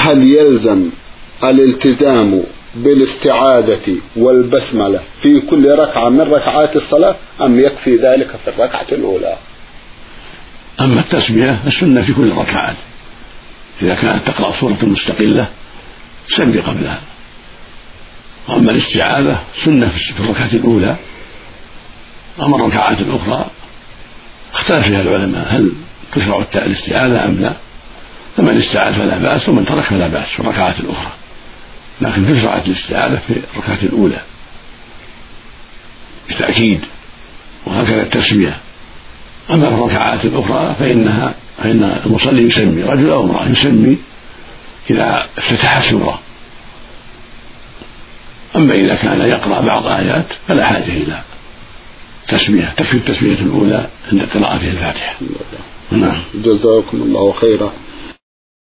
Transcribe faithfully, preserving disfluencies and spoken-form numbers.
هل يلزم الالتزام بالاستعاذة والبسملة في كل ركعة من ركعات الصلاة أم يكفي ذلك في الركعة الأولى؟ أما التسمية السنة في كل ركعات، إذا كانت تقرأ سورة مستقلة سمي قبلها. وأما الاستعاذة سنة في الركعة الأولى. أما الركعات الأخرى اختلف فيها العلماء هل تشرع الاستعاذة أم لا، فمن استعاذ فلا بأس ومن ترك فلا بأس في الركعات الأخرى، لكن تشرع الاستعاذة في الركعة الأولى بالتأكيد، وهكذا التسمية. أما في الركعات الأخرى فإنها فإن المصلي يسمي، رجل أو امرأة يسمي إذا افتتح السورة. أما إذا كان يقرأ بعض آيات فلا حاجة إلى تسمية، تكفي التسمية الأولى عند قراءة الفاتحة. نعم. جزاكم الله خيرا.